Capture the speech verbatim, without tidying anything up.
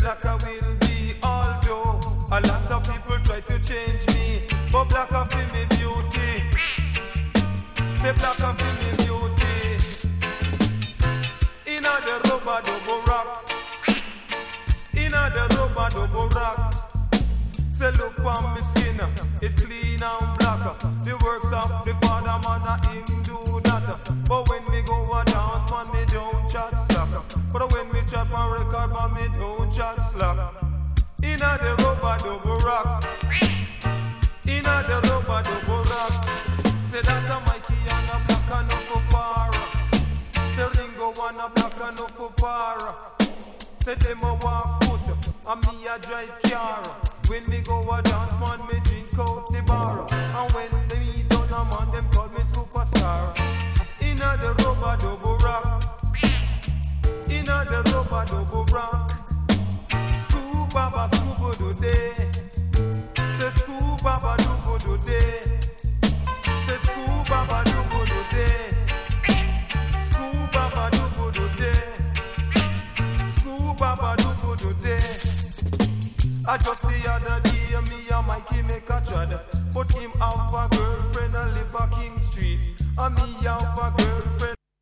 blacker will be. Although a lot of people try to change me, but blacker feel me beauty. Say blacker feel me beauty. Inna the rubber double rock. Inna the rubber double rock. Say look on me skin, it clean and black. The works of the Father man a him do that. But when me go a dance man me don't chat slack. But when me chat my record man me don't chat slack. Inna the rubber double rock. Inna the rubber double rock. Say that a Mikey and a black and no for para. Say Ringo and a black and no for para. Say them a walk foot and me a drive car. When me go a dance man me drink out the bar. And when they meet on a man them call me superstar. Inna the rubber double rock. Inna the rubber double rock. Scoop baba scoop do day. Say scoop baba do do day. Say scoop baba do do day. Scoop baba do do day. Scoop baba do do day. I just the other day me and Mikey make a trad. But him have a girlfriend and live a King Street. And me have a girl